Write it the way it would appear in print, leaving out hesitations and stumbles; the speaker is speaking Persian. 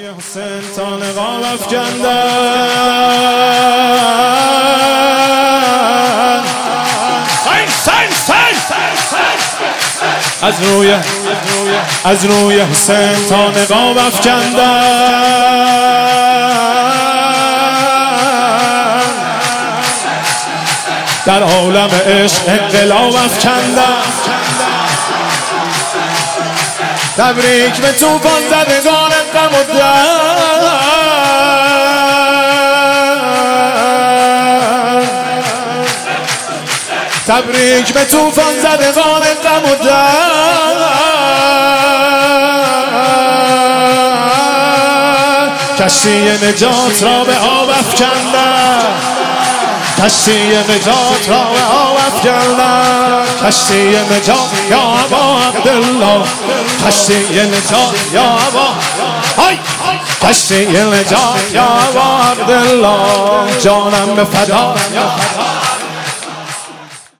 حسین تا نقاب افکندن از روی حسین تا نقاب افکندن در عالم عشق انقلاب افکندن تبریک به توفان زدگان غم و درد تبریک به توفان زدگان غم و درد کشتی نجات را به آب افکندن کشتی نجات را به آب افکندن کشتی نجات یا ابا عبدالله کشتی نجات یا ابا کشتی نجات یا ابا عبدالله جانم به فدا